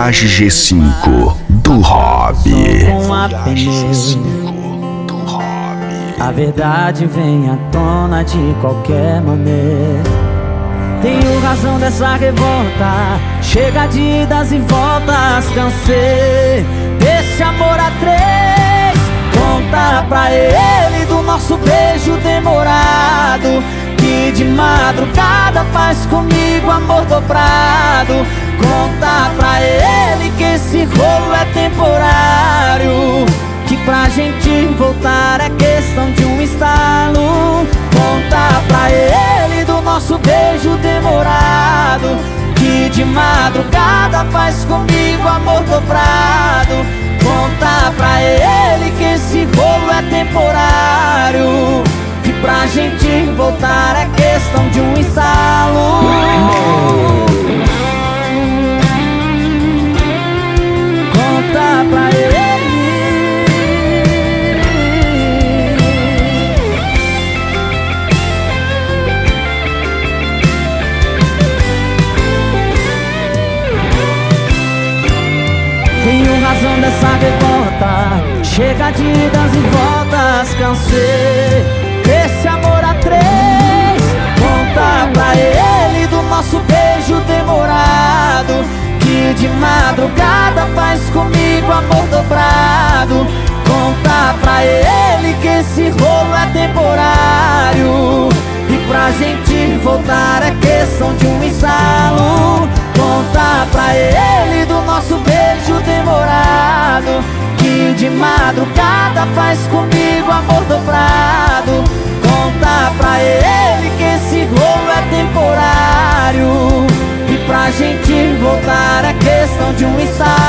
Garage G5 do Hobby. Com a pneu, a verdade vem à tona de qualquer maneira. Tenho razão dessa revolta, chega de idas e voltas. Cansei desse amor a três. Conta pra ele do nosso beijo demorado, que de madrugada faz comigo amor dobrado. Conta pra ele que esse rolo é temporário, que pra gente voltar é questão de um estalo. Conta pra ele do nosso beijo demorado, que de madrugada faz comigo amor dobrado. Conta pra ele que esse rolo é temporário, que pra gente voltar é questão de um estalo. Conta pra ele. Tenho razão dessa revolta, chega de idas e voltas. Cansei desse amor a três. Conta pra ele do nosso beijo demorado, que de madrugada faz comigo amor dobrado. Conta pra ele que esse rolo é temporário, e pra gente voltar é questão de um estalo. Conta pra ele do nosso beijo demorado, que de madrugada faz comigo amor dobrado. Conta pra ele que esse rolo é temporário, e pra gente voltar é questão de um estalo.